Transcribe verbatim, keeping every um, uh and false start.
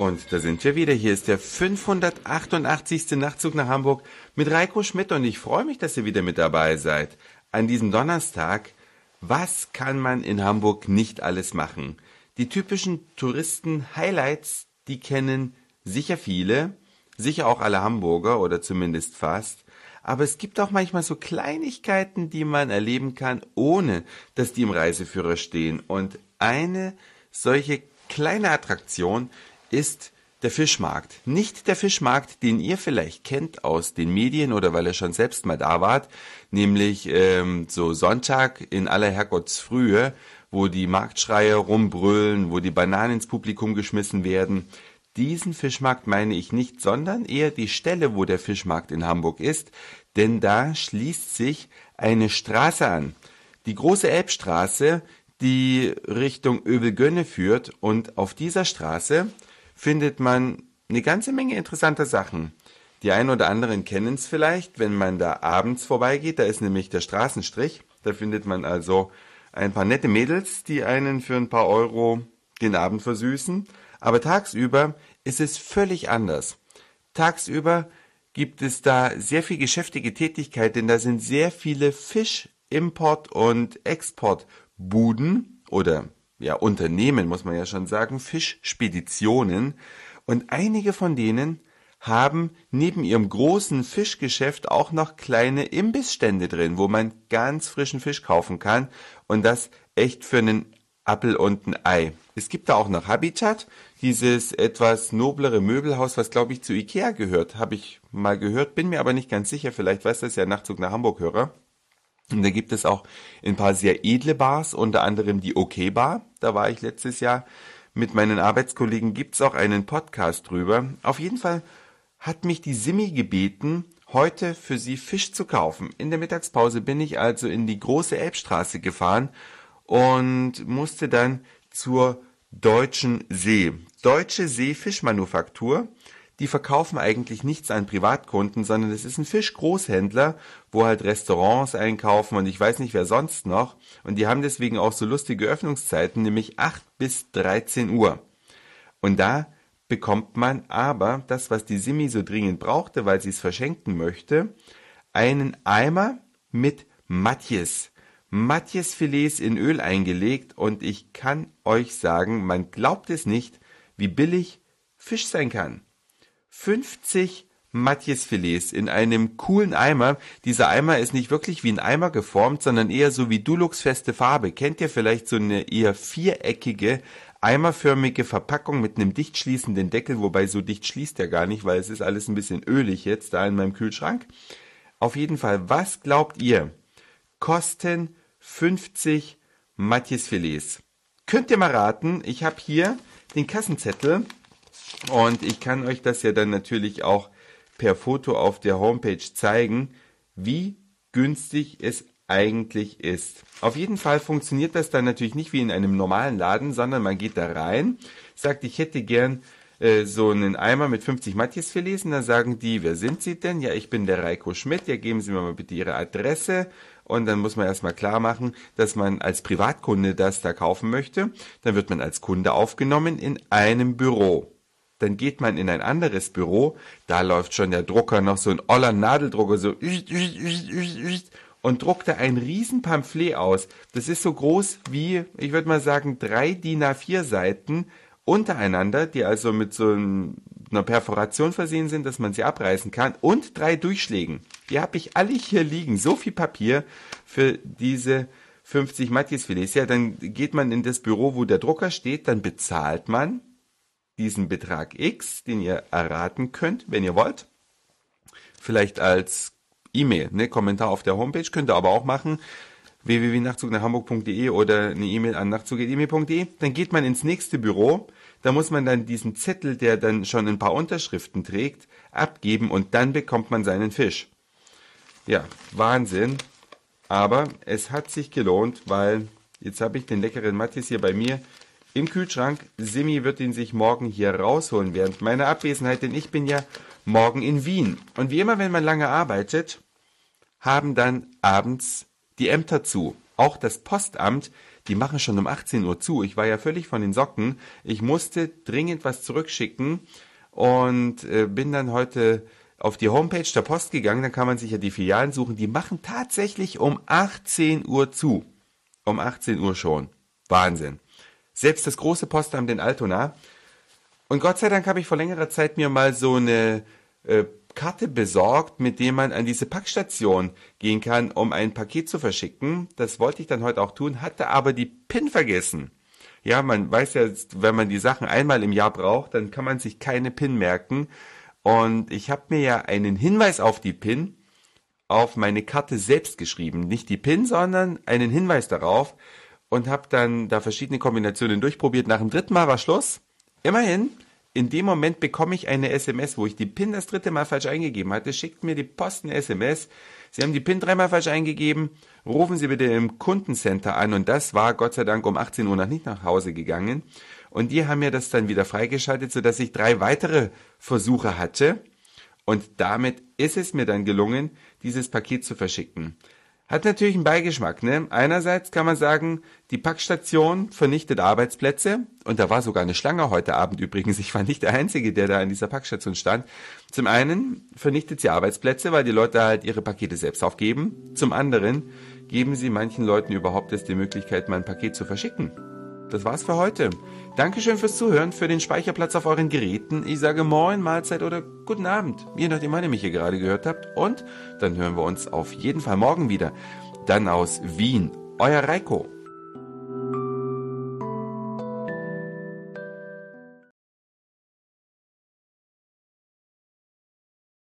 Und da sind wir wieder. Hier ist der fünfhundertachtundachtzigste Nachtzug nach Hamburg mit Reiko Schmidt und ich freue mich, dass ihr wieder mit dabei seid. An diesem Donnerstag, was kann man in Hamburg nicht alles machen? Die typischen Touristen-Highlights, die kennen sicher viele, sicher auch alle Hamburger oder zumindest fast. Aber es gibt auch manchmal so Kleinigkeiten, die man erleben kann, ohne dass die im Reiseführer stehen. Und eine solche kleine Attraktion ist der Fischmarkt. Nicht der Fischmarkt, den ihr vielleicht kennt aus den Medien oder weil ihr schon selbst mal da wart, nämlich ähm, so Sonntag in aller Herrgottsfrühe, wo die Marktschreier rumbrüllen, wo die Bananen ins Publikum geschmissen werden. Diesen Fischmarkt meine ich nicht, sondern eher die Stelle, wo der Fischmarkt in Hamburg ist, denn da schließt sich eine Straße an. Die große Elbstraße, die Richtung Övelgönne führt, und auf dieser Straße findet man eine ganze Menge interessanter Sachen. Die einen oder anderen kennen es vielleicht, wenn man da abends vorbeigeht, da ist nämlich der Straßenstrich, da findet man also ein paar nette Mädels, die einen für ein paar Euro den Abend versüßen. Aber tagsüber ist es völlig anders. Tagsüber gibt es da sehr viel geschäftige Tätigkeit, denn da sind sehr viele Fischimport- und Exportbuden oder ja Unternehmen, muss man ja schon sagen, Fischspeditionen. Und einige von denen haben neben ihrem großen Fischgeschäft auch noch kleine Imbissstände drin, wo man ganz frischen Fisch kaufen kann und das echt für einen Appel und ein Ei. Es gibt da auch noch Habitat, dieses etwas noblere Möbelhaus, was glaube ich zu Ikea gehört, habe ich mal gehört, bin mir aber nicht ganz sicher, vielleicht weiß das ja Nachtzug nach Hamburg-Hörer. Und da gibt es auch ein paar sehr edle Bars, unter anderem die OK Bar, da war ich letztes Jahr mit meinen Arbeitskollegen, gibt's auch einen Podcast drüber. Auf jeden Fall hat mich die Simi gebeten, heute für sie Fisch zu kaufen. In der Mittagspause bin ich also in die große Elbstraße gefahren und musste dann zur Deutschen See. Deutsche See Fischmanufaktur, die verkaufen eigentlich nichts an Privatkunden, sondern es ist ein Fischgroßhändler, wo halt Restaurants einkaufen und ich weiß nicht wer sonst noch. Und die haben deswegen auch so lustige Öffnungszeiten, nämlich acht bis dreizehn Uhr. Und da bekommt man aber das, was die Simi so dringend brauchte, weil sie es verschenken möchte, einen Eimer mit Matjes. Matjesfilets in Öl eingelegt und ich kann euch sagen, man glaubt es nicht, wie billig Fisch sein kann. fünfzig Matjesfilets in einem coolen Eimer. Dieser Eimer ist nicht wirklich wie ein Eimer geformt, sondern eher so wie Dulux-feste Farbe. Kennt ihr vielleicht so eine eher viereckige, eimerförmige Verpackung mit einem dicht schließenden Deckel, wobei so dicht schließt er gar nicht, weil es ist alles ein bisschen ölig jetzt da in meinem Kühlschrank. Auf jeden Fall, was glaubt ihr, kosten fünfzig Matjesfilets? Könnt ihr mal raten, ich habe hier den Kassenzettel und ich kann euch das ja dann natürlich auch per Foto auf der Homepage zeigen, wie günstig es eigentlich ist. Auf jeden Fall funktioniert das dann natürlich nicht wie in einem normalen Laden, sondern man geht da rein, sagt, ich hätte gern äh, so einen Eimer mit fünfzig Matjesfilets und dann sagen die, wer sind Sie denn? Ja, ich bin der Reiko Schmidt, ja, geben Sie mir mal bitte Ihre Adresse. Und dann muss man erstmal klar machen, dass man als Privatkunde das da kaufen möchte. Dann wird man als Kunde aufgenommen in einem Büro. Dann geht man in ein anderes Büro, da läuft schon der Drucker, noch so ein oller Nadeldrucker, so und druckt da ein riesen Pamphlet aus. Das ist so groß wie, ich würde mal sagen, drei D I N A vier Seiten untereinander, die also mit so einer Perforation versehen sind, dass man sie abreißen kann, und drei Durchschlägen. Die habe ich alle hier liegen. So viel Papier für diese fünfzig Matjesfilets. Ja, dann geht man in das Büro, wo der Drucker steht, dann bezahlt man diesen Betrag X, den ihr erraten könnt, wenn ihr wollt. Vielleicht als E-Mail, ne, Kommentar auf der Homepage, könnt ihr aber auch machen, w w w punkt nachtzug nach hamburg punkt de oder eine E-Mail an nachtzug at e mail punkt de. Dann geht man ins nächste Büro, da muss man dann diesen Zettel, der dann schon ein paar Unterschriften trägt, abgeben und dann bekommt man seinen Fisch. Ja, Wahnsinn, aber es hat sich gelohnt, weil jetzt habe ich den leckeren Matjes hier bei mir im Kühlschrank. Simi wird ihn sich morgen hier rausholen während meiner Abwesenheit, denn ich bin ja morgen in Wien. Und wie immer, wenn man lange arbeitet, haben dann abends die Ämter zu. Auch das Postamt, die machen schon um achtzehn Uhr zu. Ich war ja völlig von den Socken. Ich musste dringend was zurückschicken und äh, bin dann heute auf die Homepage der Post gegangen. Dann kann man sich ja die Filialen suchen. Die machen tatsächlich um achtzehn Uhr zu. Um achtzehn Uhr schon. Wahnsinn. Selbst das große Postamt in Altona. Und Gott sei Dank habe ich vor längerer Zeit mir mal so eine äh, Karte besorgt, mit dem man an diese Packstation gehen kann, um ein Paket zu verschicken. Das wollte ich dann heute auch tun, hatte aber die PIN vergessen. Ja, man weiß ja, wenn man die Sachen einmal im Jahr braucht, dann kann man sich keine PIN merken. Und ich habe mir ja einen Hinweis auf die PIN auf meine Karte selbst geschrieben. Nicht die PIN, sondern einen Hinweis darauf und habe dann da verschiedene Kombinationen durchprobiert. Nach dem dritten Mal war Schluss. Immerhin, in dem Moment bekomme ich eine S M S, wo ich die PIN das dritte Mal falsch eingegeben hatte. Schickt mir die Post eine S M S. Sie haben die PIN dreimal falsch eingegeben. Rufen Sie bitte im Kundencenter an. Und das war Gott sei Dank um achtzehn Uhr noch nicht nach Hause gegangen. Und die haben mir das dann wieder freigeschaltet, sodass ich drei weitere Versuche hatte. Und damit ist es mir dann gelungen, dieses Paket zu verschicken. Hat natürlich einen Beigeschmack, ne? Einerseits kann man sagen, die Packstation vernichtet Arbeitsplätze. Und da war sogar eine Schlange heute Abend übrigens. Ich war nicht der Einzige, der da an dieser Packstation stand. Zum einen vernichtet sie Arbeitsplätze, weil die Leute halt ihre Pakete selbst aufgeben. Zum anderen geben sie manchen Leuten überhaupt erst die Möglichkeit, mal ein Paket zu verschicken. Das war's für heute. Dankeschön fürs Zuhören, für den Speicherplatz auf euren Geräten. Ich sage Moin, Mahlzeit oder Guten Abend, je nachdem, wann ihr mich hier gerade gehört habt. Und dann hören wir uns auf jeden Fall morgen wieder. Dann aus Wien, euer Reiko.